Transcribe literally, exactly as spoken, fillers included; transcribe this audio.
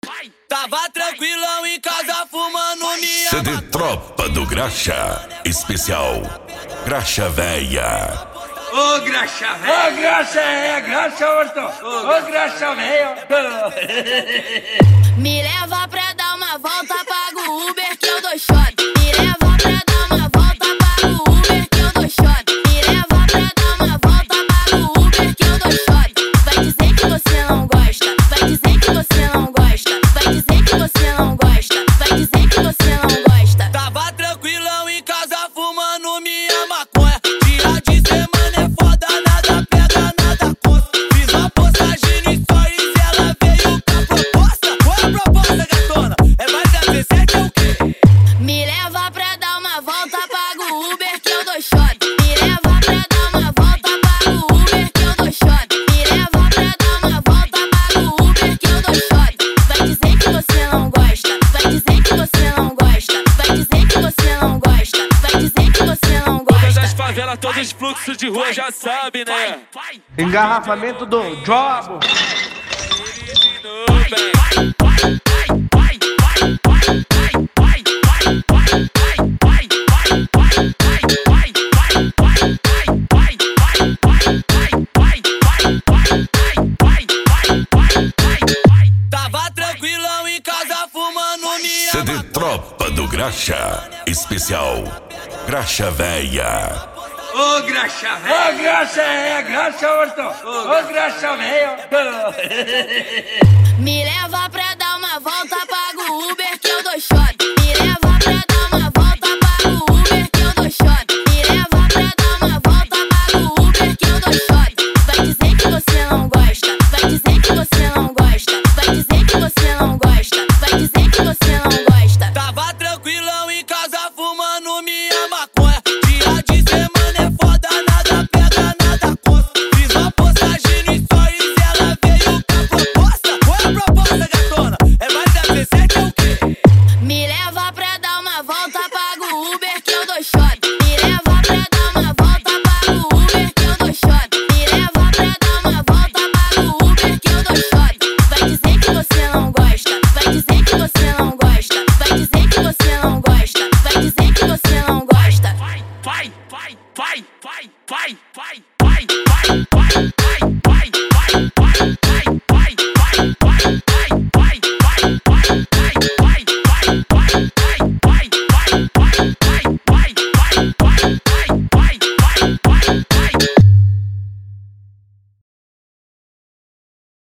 Tava tranquilão em casa fumando minha C D Tropa do Graxa, especial Graxa Véia. Ô graxa véia! Ô graxa é, graxa horto! Ô graxa véia! Me leva pra dar uma volta, pago o Uber que eu dou shot. Me leva pra dar uma volta, pago o Uber que eu dou shot. Me leva pra dar uma volta, pago o Uber que eu dou shot. Vai dizer que você não gosta, vai dizer que você não gosta, vai dizer que você não gosta, vai dizer que você não gosta. Tava tranquilão em casa fumando minha maconha. Dia de semana é foda, nada pega, nada consta. Fiz uma postagem no stories e ela veio com a proposta. Qual é a proposta, gatona? É mais da V sete ou o quê? Me leva pra dar uma volta, pago o Uber que eu dou shot. Me leva pra dar uma volta, pago o Uber que eu dou shot. Me leva pra dar uma volta, pago o Uber que eu dou shot. Vai dizer que você não gosta, vai dizer que você não gosta, vai dizer que você não gosta, vai dizer que você não gosta. Todas as favelas, todos os fluxos de rua já sabe, né? Engarrafamento do Jobo! Tava tranquilão em casa fumando minha C D Tropa do Graxa, especial Graxa Véia. Ô graxa véia! Ô graxa é, graxa horto! Ô graxa véia! Me leva pra